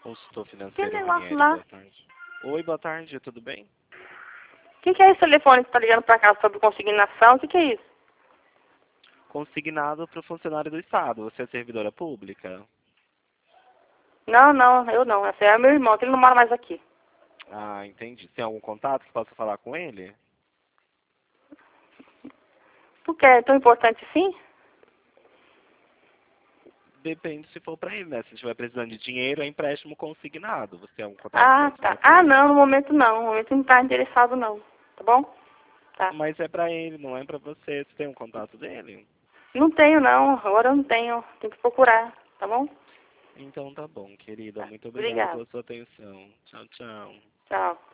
consultor Que financeiro negócio Ranieri, lá? boa tarde. Oi, boa tarde, tudo bem? Que é esse telefone que tá ligando pra cá sobre consignação? O que é isso? Consignado para o funcionário do Estado. Você é servidora pública? Não, eu não. Esse é meu irmão, que ele não mora mais aqui. Ah, entendi. Tem algum contato que possa falar com ele? Por que é tão importante assim? Depende se for para ele, né? Se estiver precisando de dinheiro, é empréstimo consignado. Você tem algum contato que Ah, possa falar tá. com Ah, ele? não, no momento não. No momento não tá interessado não. Tá bom? Tá. Mas é para ele, não é para você. Você tem um contato dele? Não tenho não, agora eu não tenho. Tem que procurar, tá bom? Então tá bom, querida. Tá. Muito obrigado Obrigada. pela sua atenção. Tchau, tchau. Tchau.